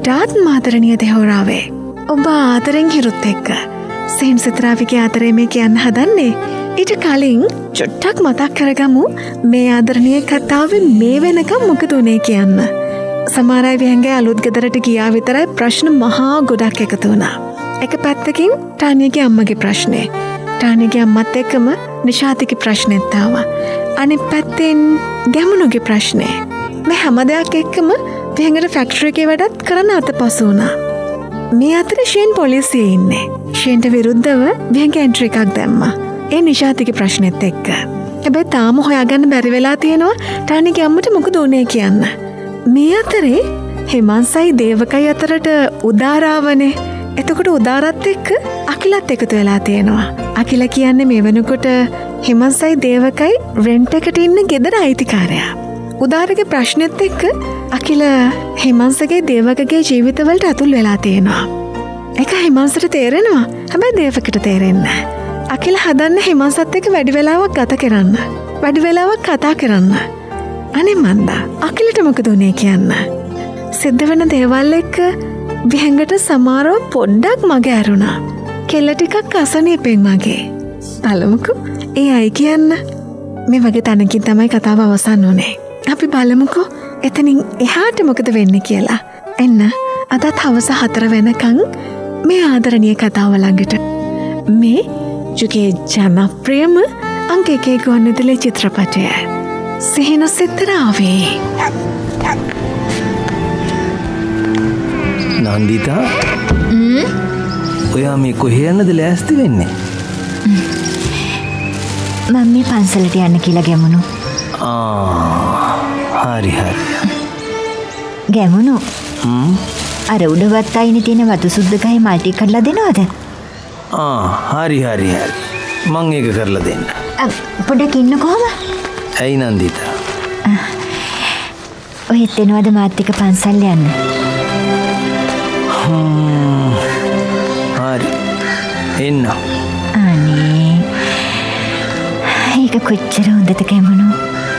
වඩාත් ආදරණීය දෙහොරාවේ. ඔබ ආදරෙන් හිරුත් එක්ක සෙන් සිත්‍රාවිගේ ආදරේ මේ කියන්න හදන්නේ. ඊට කලින් චුට්ටක් මතක් කරගමු මේ ආදරණීය කතාවේ මේ වෙනකම් මොකද උනේ කියන්න. සමහර අය විහංගේ අලුත් ගෙදරට ගියා විතරයි ප්‍රශ්න මහා ගොඩක් එකතු වුණා. එක පැත්තකින් ටානියගේ අම්මගේ ප්‍රශ්නේ. ටානියගේ අම්මත් එක්කම නිශාතිගේ ප්‍රශ්නෙත් ආවා. අනිත් පැත්තෙන් ගැමුණුගේ ප්‍රශ්නේ. මේ හැම දෙයක් එක්කම විහංගට ෆැක්ටරි එකේ වැඩත් කරන්න අතපසු වුණා. මේ අතර ෂේන් පොලිසියේ ඉන්නේ. ෂේන්ට විරුද්ධව විහංගේ එන්ට්‍රි එකක් දැම්මා. ඒ නිශාතිගේ ප්‍රශ්නෙත් එක්ක. හැබැයි තාම හොයාගන්න බැරි වෙලා තියෙනවා ටානියගේ අම්මට මොකද උනේ කියන්න. මේ අතරේ හිමන්සයි දේවකයි අතරට උදාරාවනේ. එතකොට උදාරත් එක්ක අකිලත් එකතු වෙලා තියෙනවා. අකිල කියන්නේ මේ වෙනකොට හිමන්සයි දේවකයි රෙන්ට් එකට ඉන්න ගෙදර අයිතිකාරයා. උදාරගේ ප්‍රශ්නෙත් එක්ක අකිල හිමන්සගේ දේවකගේ ජීවිතවලට ඇතුල් වෙලා තියෙනවා. ඒක හිමන්සට තේරෙනවා. හැබැයි දේවකට තේරෙන්නේ නැහැ. අකිල හදන්න හිමන්සත් එක්ක වැඩි වෙලාවක් ගත කරන්න. වැඩි වෙලාවක් කතා කරන්න. අනේ මන්දා අකිලට මොකද උනේ කියන්න. සිද්ධ වෙන දේවල් එක්ක විහංගට සමහරව පොඩ්ඩක් මගේ ඇරුණා. කෙල්ල ටිකක් අසනීපෙන් වගේ. බලමුකෝ ඒ අය කියන්න. මේ වගේ තැනකින් තමයි කතාව අවසන් වුනේ. අපි බලමුකෝ එතනින් එහාට මොකද වෙන්නේ කියලා. එන්න අදත් හවස 4 වෙනකන් මේ ආදරණීය කතාව ළඟට. මේ යුගයේ ජනප්‍රියම අංක 1 ගුවන්විදුලි චිත්‍රපටය සිහින සිත්තරාවේ. නන්දිතා ඔයා මේ කොහේ යන්නද ලෑස්ති වෙන්නේ? මම මේ පන්සලට යන්න කියලා ගැමුණු. හරි හරි. ගැමුණු අර උඩවත් අයිනේ තියෙන වතු සුද්ද ගහේ මල්ටි කරලා දෙනවද? හරි හරි හරි. මං ඒක කරලා දෙන්න. පොඩ්ඩක් ඉන්න කොහම? ඇයි නන්දිතා? ඔහෙත් එනවද මාත් එක්ක පන්සල් යන්න? හරි. එන්න. අනේ. ඒක කොච්චර හොඳද ගැමුණු?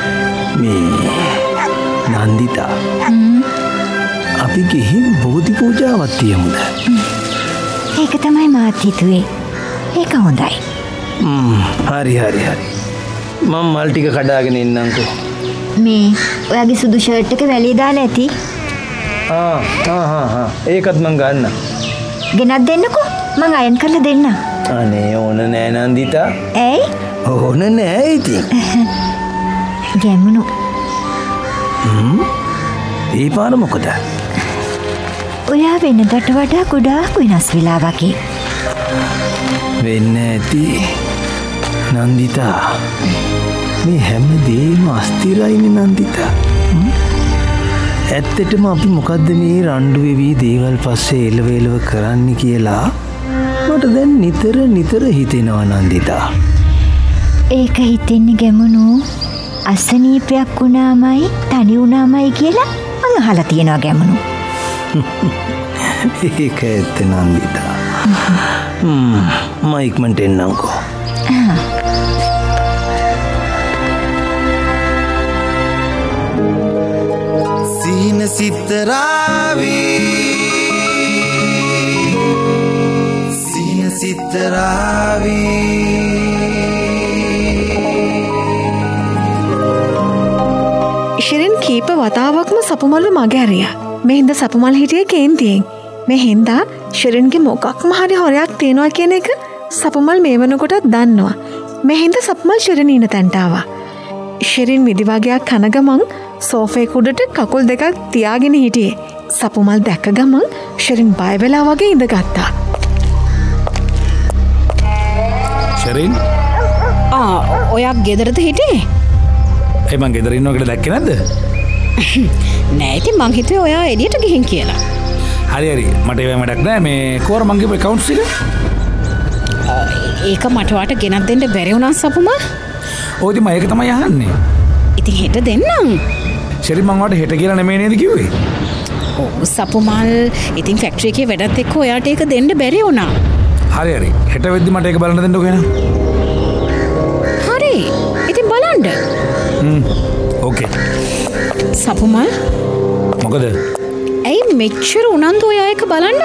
මේ නන්දිතා. අපි ගිහින් බෝධි පූජාවක් තියමුද? ඒක තමයි මාත් හිතුවේ. ඒක හොඳයි. හරි හරි හරි. මම මල් ටික කඩාගෙන එන්නම්කෝ. මේ ඔයාගේ සුදු ෂර්ට් එක වැලේ දාලා ඇති. ඒකත් මං ගන්න. ගෙනත් දෙන්නකෝ. මං අයන් කරලා දෙන්න. අනේ ඕන නෑ නන්දිතා. ඇයි? ඕන නෑ ඉතින්. ගැමුණු. ඒ පාර මොකද? ඔයා වෙනදට වඩා ගොඩාක් වෙනස් වෙලා වගේ. වෙන්න ඇති නන්දිතා. මේ හැම දේම අස්තිරයිනේ නන්දිතා. ඇත්තටම අපි මොකද්ද මේ රණ්ඩු වෙවි දේවල් පස්සේ එලවෙලව කරන්න කියලා මට දැන් නිතර හිතෙනවා නන්දිතා. ඒක හිතෙන්නේ ගැමුණු අසනීපයක් වුණාමයි තනි වුණාමයි කියලා මං අහලා තියෙනවා ගැමුණු. ඒක ඇත්ත නන්දිතා. මම ඉක්මනට එන්නම්කෝ. සිහින සිත්තරාවේ සිහින සිත්තරාවේ ශිරින් කීප වතාවක්ම සපුමල්ව මගේ ඇරියා. මේ හින්දා සපුමල් හිටියේ කේන්තියෙන්. මේ හින්දා ශිරින්ගේ මොකක්ම හරි හොරයක් තියෙනවා කියන එක සපුමල් මේ වෙනකොටත් දන්නවා. මේ හින්දා සපුමල් ශිරින් ඉන්න තැනට ආවා. ශිරින් මිදි වගේක් කන ගමන් සෝෆේ කුඩට කකුල් දෙකක් තියාගෙන හිටියේ. සපුමල් දැක්ක ගමන් ශිරින් බය වෙලා වගේ ඉඳගත්තා. ශිරින්? ඔයා ගෙදරද හිටියේ? ඒ මං ගෙදර ඉන්නකොට දැක්කේ නැද්ද? නෑ ඉතින් මං හිතුවේ ඔයා එළියට ගිහින් කියලා. හරි මට ඒව වැඩක් නෑ. මේ කෝර මංගේ account එක. ඒක මට වාට ගෙනත් දෙන්න බැරි වුණා සපුමල්. ඔය ඉතින් මම ඒක තමයි අහන්නේ. ඉතින් හෙට දෙන්නම්. ශිරින් මං වාට හෙට කියලා නෙමෙයි නේද කිව්වේ? ඔව් සපුමල් ඉතින් ෆැක්ටරි එකේ වැඩත් එක්ක ඔයාට ඒක දෙන්න බැරි වුණා. හරි හෙට වෙද්දි මට ඒක බලන්න දෙන්නකෝ එහෙනම්. හරි ඉතින් බලන්න. ඕකේ. සපුමල් මොකද? ඇයි මෙච්චර උනන්දු ඔය එක බලන්න?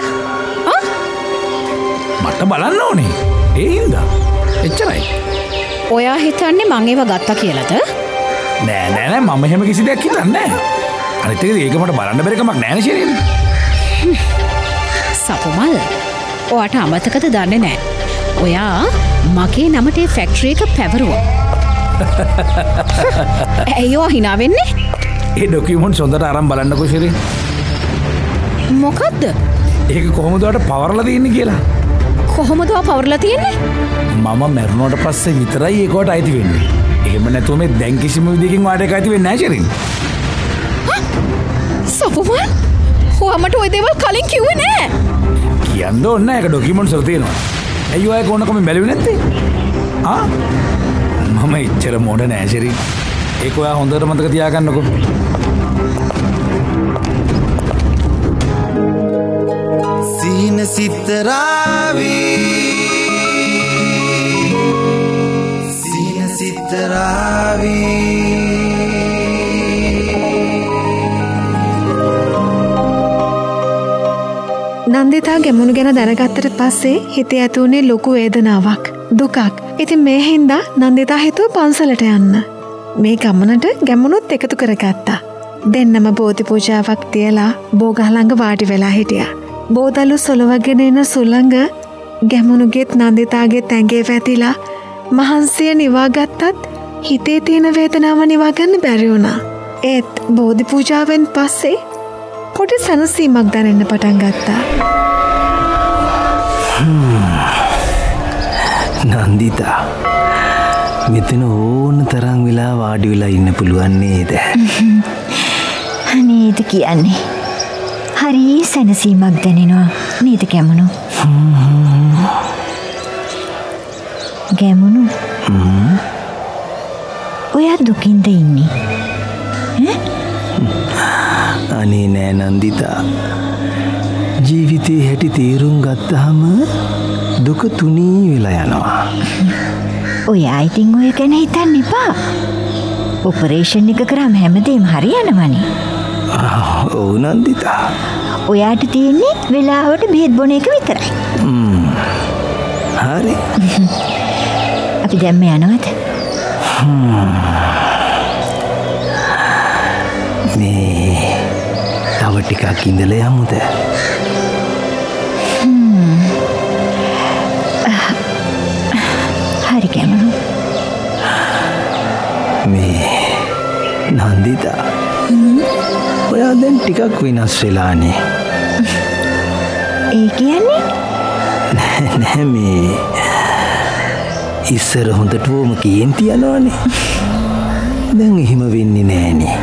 මට බලන්න ඕනේ. ඒ හින්දා. එච්චරයි. ඔයා හිතන්නේ මං ඒව ගත්තා කියලාද? නෑ මම එහෙම කිසි දෙයක් හිතන්නේ නෑ. අනිත් එක ඒක මට බලන්න බැරි කමක් නෑනේ ශරීරෙ. සපුමල් ඔයාට අමතකද දන්නේ නෑ. ඔයා මගේ නමට ඒ ෆැක්ටරි එක පැවරුවා. ඇයි ඔයා hina වෙන්නේ? ඒ ඩොකියුමන්ට්ස් හොඳට අරන් බලන්නකෝ ශරීරෙ. මොකද්ද? ඒක කොහොමද ඔයාට පවර්ලා තියෙන්නේ කියලා? කොහොමද ඔයා පවර්ලා තියෙන්නේ? මම මැරුණාට පස්සේ විතරයි ඒකට අයිති වෙන්නේ. එහෙම නැතුව මේ දැන් කිසිම විදිහකින් වාට එක අයිති වෙන්නේ නැහැ ශරීරෙ. සපුමල් ඔයා මට ওই දේවල් කලින් කිව්වේ නෑ. කියන්න ඕනේ නෑ. ඒක ඩොකියුමන්ට්ස් වල තියෙනවා. ඇයි ඔයා කොහොනකම බැලුවේ නැත්තේ? මම ඉච්චර මොඩ නෑ ශරීරෙ. ඒක ඔයා හොඳට මතක තියාගන්නකෝ. සීන සිතරාවී සීන සිතරාවී නන්දිතා ගැමුණු ගැන දැනගත්තට පස්සේ හිතේ ඇතිවුණේ ලොකු වේදනාවක්, දුකක්. ඉතින් මේ හින්දා නන්දිතා හිතුව පන්සලට යන්න. මේ ගමනට ගැමුණුත් එකතු කරගත්තා. දෙන්නම බෝධි පූජාවක් තියලා බෝගහ ළඟ වාඩි වෙලා හිටියා. බෝදලු සොලවගෙන එන සුළඟ ගැමුණුගෙත් නන්දිතාගෙත් ඇඟේ වැතිලා මහන්සිය නිවාගත්තත් හිතේ තියෙන වේදනාව නිවාගන්න බැරි වුණා. ඒත් බෝධි පූජාවෙන් පස්සේ පොඩි සනසීමක් දැනෙන්න පටන් ගත්තා. නන්දිතා, මෙතන ඕන තරම් වෙලා වාඩි වෙලා ඉන්න පුළුවන් නේද? නේද කියන්නේ. හරි සැනසීමක් දැනෙනවා නේද ගැමුණු? ගැමුණු, ඔයා දුකින්ද ඉන්නේ? අනේ නෑ නන්දිතා, ජීවිතේ හැටි තේරුම් ගත්තහම දුක තුනී වෙලා යනවා. ඔයා ඉතින් ඔය ගැන හිතන්න එපා. ඔපරේෂන් එක කරාම හැමදේම හරියනවනේ. ඔව් නන්දිතා. ඔයාට තියෙන්නේ වෙලාවට බෙහෙත් බොන එක විතරයි. හරි. අපි දැම්ම යනවද? මේ තව ටිකක් ඉඳලා යමුද? හරි ගැමුණු. මේ නන්දිතා, ඔයා දැන් ටිකක් වෙනස් වෙලානේ. ඒ කියන්නේ? නෑ මේ ඉස්සර හොඳටම කේන්ති යනවානේ. දැන් එහෙම වෙන්නේ නෑනේ.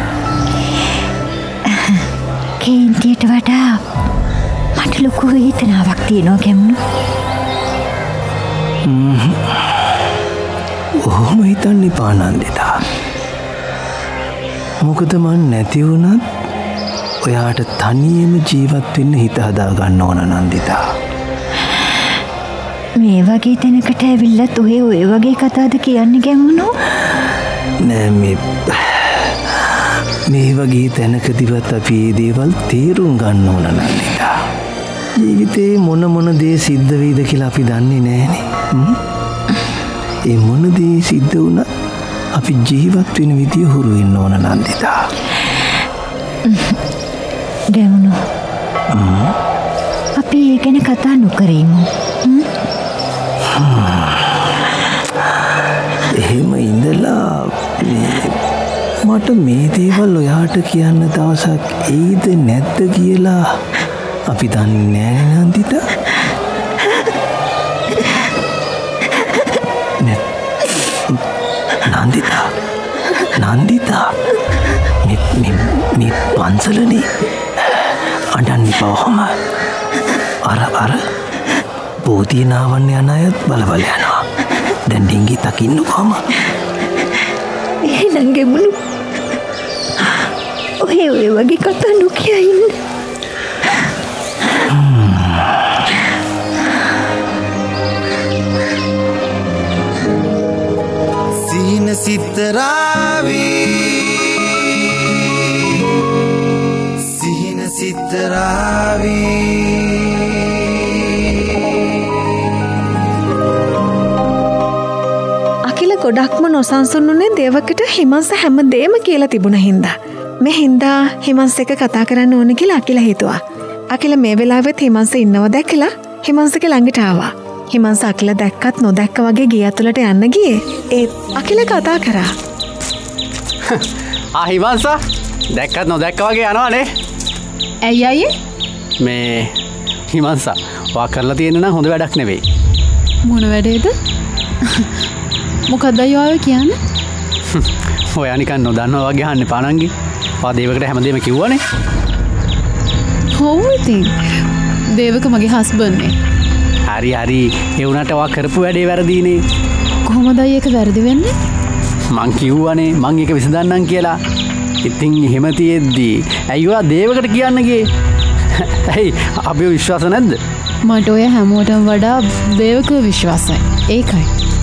කේන්තියට වඩා මට ලොකු වේදනාවක් තියෙනවා ගැමුණු. ඔහොම හිතන්න එපා නන්දිතා. මොකද මන් නැති වුණත් ඔයාට තනියම ජීවත් වෙන්න හිත හදා ගන්න ඕන නන්දිතා. මේ වගේ තැනකට ඇවිල්ලත් ඔය වගේ කතාද කියන්නේ ගැමුණු? නෑ මේ වගේ තැනකදිවත් අපි මේ දේවල් තේරුම් ගන්න ඕන නන්දිතා. ජීවිතේ මොන දේ සිද්ධ වෙයිද කියලා අපි දන්නේ නෑනේ. ඒ මොන දේ සිද්ධ වුණත් අපි ජීවත් වෙන විදිය හුරු වෙන්න ඕන නන්දිතා. ගැමුණු, අපි ඒ ගැන කතා නොකරමු. එහෙම ඉඳලා මට මේ දේවල් ඔයාට කියන්න දවසක් එයිද නැද්ද කියලා අපි දන්නේ නෑ නන්දිතා. නන්දිතා මේ පන්සලනේ අඩන්න පවහම අර බෝධිය නාවන්න යන අයත් බලවල යනවා. දැන් ඩිංගි තකින්න කොහම? එහෙනම් ගැමුණු, ඔය වගේ කතා නොකිය ඉන්න. සීන සිතරාවී සීන සිතරා ගොඩක්ම නොසන්සුන්නුනේ දේවකට හිමන්ස හැම දේම කියලා තිබුණ හින්දා. මේ හින්දා හිමන්ස එක කතා කරන්න ඕන කියලා අකිල හිතුවා. අකිල මේ වෙලාවෙත් හිමන්ස ඉන්නව දැකලා හිමන්සගේ ළඟට ආවා. හිමන්ස අකිල දැක්කත් නොදැක්ක වගේ ගේ ඇතුළට යන්න ගියේ. ඒත් අකිල කතා කරා. හිමන්ස දැක්කත් නොදැක්ක වගේ යනවානේ. ඇයි අයියේ? මේ හිමන්ස වා කරලා තියෙන නම් හොඳ වැඩක් නෙවෙයි. මොන වැඩේද? මොකක්ද අයියෝ ආවේ කියන්නේ? ඔයා නිකන් නොදන්නවා වගේ අහන්න එපා නංගි. වා දේවකට හැමදේම කිව්වනේ. ඔව් ඉතින්. දේවක මගේ හස්බන්ඩ් නේ. හරි ඒ වුණාට වා කරපු වැඩේ වැරදීනේ. කොහොමද අයියේ ඒක වැරදි වෙන්නේ? මං කිව්වනේ මං ඒක විසඳන්නම් කියලා. ඉතින් එහෙම තියෙද්දි ඇයි ඔයා දේවකට කියන්න ගියේ? ඇයි අපේ විශ්වාස නැද්ද? මට ඔය හැමෝටම වඩා දේවක විශ්වාසයි. ඒකයි.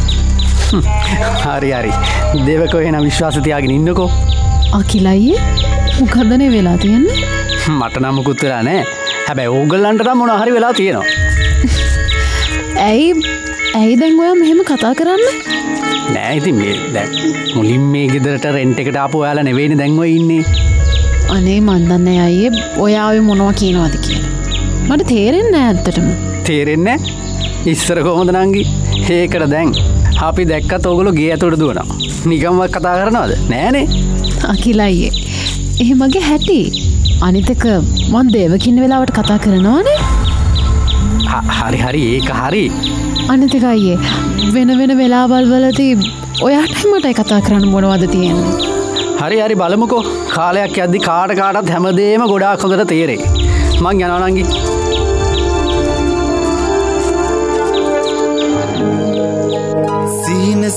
හරි දේවක එහෙනම් විශ්වාස තියාගෙන ඉන්නකෝ. අකිල අයියේ මොකද්ද නේ වෙලා තියෙන්නේ? මට නම් මුකුත් වෙලා නැහැ. හැබැයි ඕගොල්ලන්ට නම් මොනවා හරි වෙලා තියෙනවා. ඇයි දැන් ඔයා මෙහෙම කතා කරන්නේ? නෑ ඉතින් මේ දැන් මුලින් මේ ගෙදරට රෙන්ට් එකට ආපු ඔයාලා නෙවෙයිනේ දැන් ඔය ඉන්නේ. අනේ මන් දන්නේ අයියේ ඔයා ඔය මොනවා කියනවද කියලා. මට තේරෙන්නේ නෑ ඇත්තටම. තේරෙන්නේ නෑ? ඉස්සර කොහොමද නංගි? ඒකට දැන් අපි දැක්කත් ඕගොල්ලෝ ගේ ඇතුළට දුවනවා. නිකම්වත් කතා කරනවද? නෑනේ. අකිල අයියේ. එහෙමගේ හැටි. අනිත් එක මන් දේවකින් වෙලාවට කතා කරනවනේ. හරි ඒක හරි. අනිත් එක අයියේ වෙන වෙලාවල් වලදී ඔයාටයි මටයි කතා කරන්න මොනවද තියෙන්නේ? හරි බලමුකෝ. කාලයක් යද්දි කාටත් හැමදේම ගොඩාක් හොඳට තේරෙයි. මං යනවා නංගි. සීන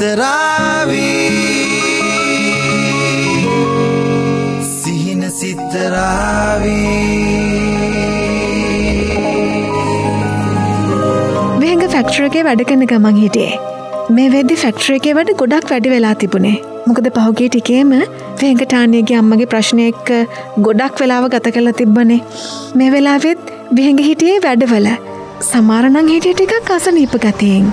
සිතරාවී වෙහෙඟ ෆැක්ටරි එකේ වැඩ කරන ගමන් හිටියේ. මේ වෙද්දි ෆැක්ටරි එකේ වැඩ ගොඩක් වැඩි වෙලා තිබුණේ. මොකද පහුගිය ටිකේම වෙහෙඟ ටානියගේ අම්මගේ ප්‍රශ්න එක්ක ගොඩක් වෙලාව ගත කරලා තිබ්බනේ. මේ වෙලාවෙත් වෙහෙඟ හිටියේ වැඩවල. සමහර නම් හිටියේ ටිකක් අසනීප ගතියෙන්.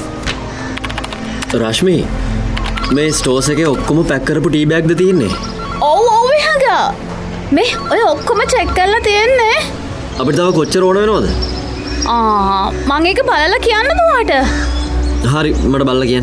රශ්මි මේ ස්ටෝස් එකේ ඔක්කොම පැක් කරපු ටී බෑග්ද තියෙන්නේ? ඔව් විහඟ. මේ ඔය ඔක්කොම චෙක් කරලා තියෙන්නේ. අපිට තව කොච්චර ඕන වෙනවද? මං ඒක බලලා කියන්නද ඔයාට? හරි මට බලලා කියන්න.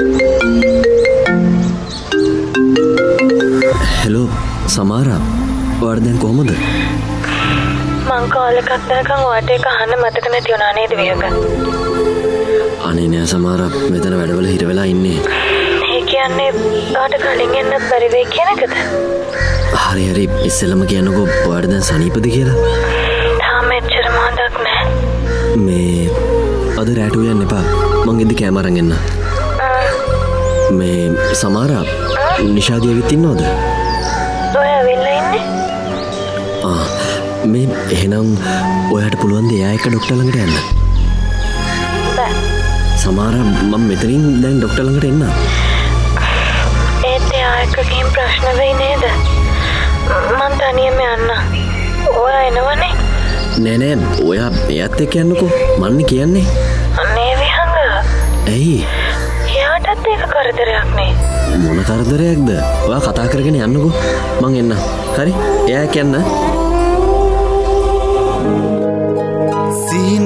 හෙලෝ සමාරා ඔයාට දැන් කොහමද? මං කෝල් එකක් දැනකන් ඔයාට ඒක අහන්න මතක නැති වුණා නේද විහඟ? අනේ නෑ සමාරා මෙතන වැඩවල හිර වෙලා ඉන්නේ. ඒ කියන්නේ ඔයාට කලින් එන්නත් බැරි වෙයි කියන එකද? හරි ඉස්සෙල්ලම කියන්නකෝ ඔයාට දැන් සනීපද කියලා? තාම එච්චර මොහොතක් නෑ. මේ අද රැට උයන්න එපා. මං එද්දි කෑම අරන් එන්න. මේ සමාරා නිෂාදී ඇවිත් ඉන්නවද? ඔය ඇවිල්ලා ඉන්නේ. මේ එහෙනම් ඔයාට පුළුවන් ද එයා එක්ක ડોක්ටර් ළඟට යන්න? බෑ. සමාරා මම මෙතනින් දැන් ડોක්ටර් ළඟට එන්න. ඒත් එයා එක්ක ගිහින් ප්‍රශ්න වෙයි නේද? මං තනියම යන්න. ඔයා එනවනේ? නෑ ඔයා එයාත් එක්ක යන්නකෝ. මන්නේ කියන්නේ. අනේ විහඟ. ඇයි? එයාටත් ඒක කරදරයක් නේ. මොන කරදරයක්ද? ඔයා කතා කරගෙන යන්නකෝ. මං එන්න. හරි? එයා එක්ක යන්න. සීන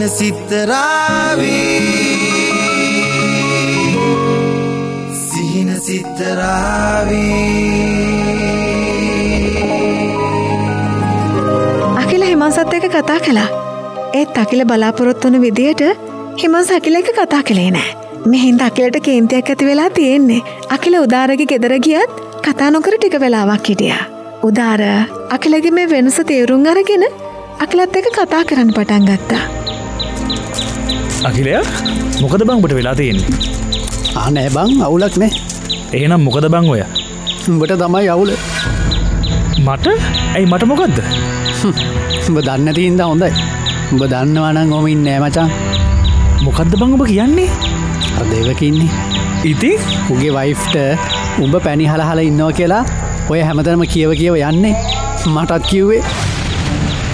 සිතරාවී අකිල හිමන්සත් එක්ක කතා කළා. ඒත් අකිල බලාපොරොත්තු වුණු විදියට හිමන්ස අකිල එක්ක කතා කළේ නෑ. මේ හින්දා අකිලට කේන්තියක් ඇති වෙලා තියෙන්නේ. අකිල උදාරගේ ගෙදර ගියත් කතා නොකර ටික වෙලාවක් හිටියා. උදාර අකිලගේ මේ වෙනස තේරුම් අරගෙන අකිලත් එක්ක කතා කරන්න පටන් ගත්තා. අකිලයා මොකද බං ඔබට වෙලා තියෙන්නේ? නෑ බං අවුලක් නෑ. එහෙනම් මොකද බං ඔය? උඹට තමයි අවුල. මට? ඇයි මට මොකද්ද? උඹ දන්නේ නැති හින්දා හොඳයි. උඹ දන්නවා නම් ඔහොම ඉන්නේ නෑ මචං. මොකද්ද බං ඔබ කියන්නේ? අර දේවක ඉන්නේ. ඉතින් උගේ වයිෆ්ට උඹ පැණි හලහලා ඉන්නවා කියලා ඔය හැමතැනම කියව යන්නේ. මටත් කිව්වේ.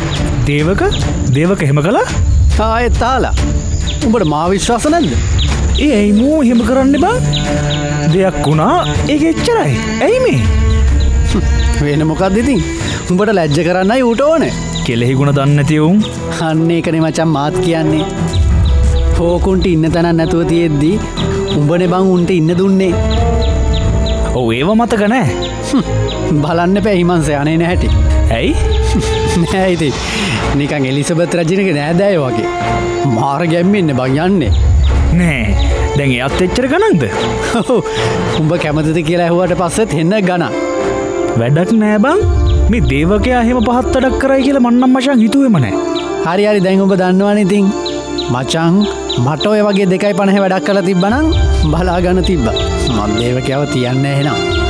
දේවක එහෙම කළා? ආයෙත් තාලා. උඹට මා විශ්වාස නැද්ද? ඇයි මූ හෙම කරන්න බා දෙයක් වුණා ඒක එච්චරයි ඇයි මේ වෙන මොකක්ද ඉතින් උඹට ලැජ්ජ කරන්නයි ඌට ඕනේ කෙලෙහිගුණ දන්නතිවුම් අන්න ඒකනේ මචං මාත් කියන්නේ හෝකුන්ට ඉන්න තැනක් නැතුව තියෙද්දි උඹනේ බං උන්ට ඉන්න දුන්නේ ඔව් ඒව මතක නෑ බලන්න එපා හිමන්සේ අනේ නැහැටි ඇයි නෑ ඉතින් නිකන් එලිසබෙත් රජිනගේ නෑදෑයෝ වගේ මාර ගැම්මෙන්නේ බං යන්නේ නෑ දැන් එයත් එච්චර ගණන්ද උඹ කැමතිද කියලා ඇහුවට පස්සෙත් එන්න ගණන් වැඩක් නෑ බං මේ දේවකයා එහෙම පහත් වැඩක් කරයි කියලා මන්නම් මචං හිතුවේම නෑ හරි හරි දැන් ඔබ දන්නවනේ ඉතින් මචං මට ඔය වගේ 2.50 වැඩක් කරලා තිබ්බනම් බලා ගන්න තිබ්බා මම දේවකයාව තියන්නේ නැහැ එහෙනම්